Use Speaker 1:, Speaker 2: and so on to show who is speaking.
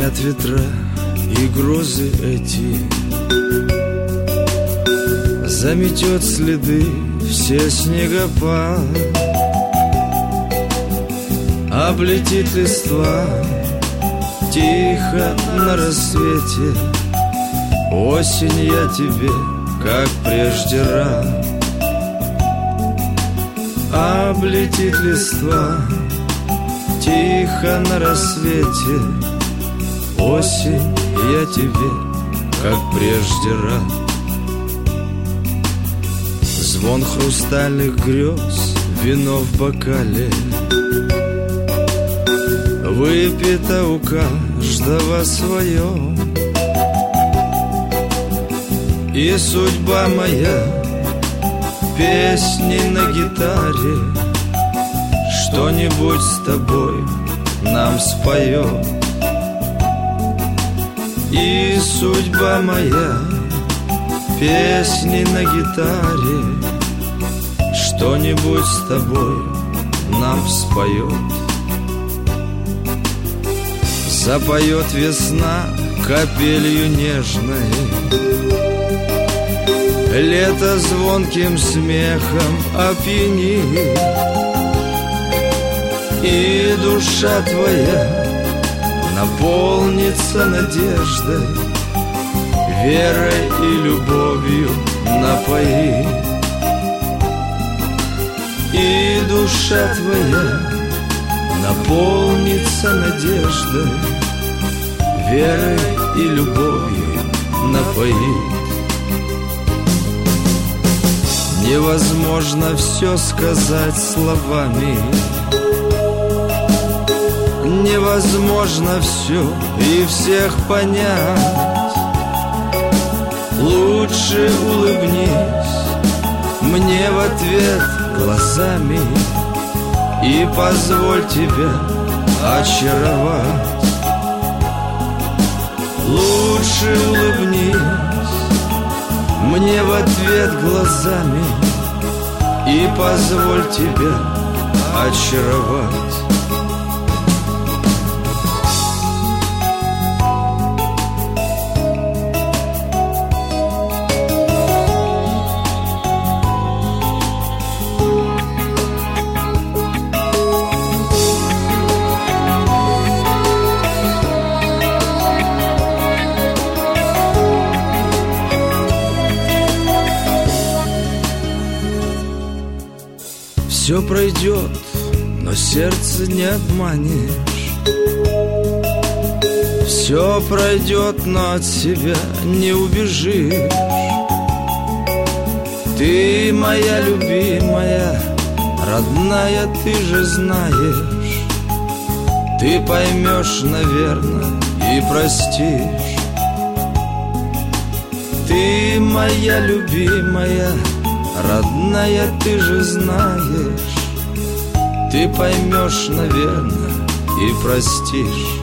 Speaker 1: Звонят ветра и грозы эти, заметет следы все снегопад, облетит листва тихо на рассвете. Осень, я тебе, как прежде рад. Облетит листва тихо на рассвете. Осень, я тебе, как прежде рад. Звон хрустальных грез, вино в бокале, выпито у каждого свое. И судьба моя песни на гитаре что-нибудь с тобой нам споет. И судьба моя песни на гитаре что-нибудь с тобой нам споет. Запоет весна капелью нежной, лето звонким смехом опьянит. И душа твоя наполнится надеждой, верой и любовью напоит. И душа твоя наполнится надеждой, верой и любовью напоит. Невозможно все сказать словами, невозможно все и всех понять. Лучше улыбнись мне в ответ глазами и позволь тебя очаровать. Лучше улыбнись мне в ответ глазами и позволь тебя очаровать. Все пройдет, но сердце не обманешь. Все пройдет, но от себя не убежишь. Ты моя любимая, родная, ты же знаешь. Ты поймешь, наверное, и простишь. Ты моя любимая, родная, ты же знаешь. Ты поймешь, наверное, и простишь.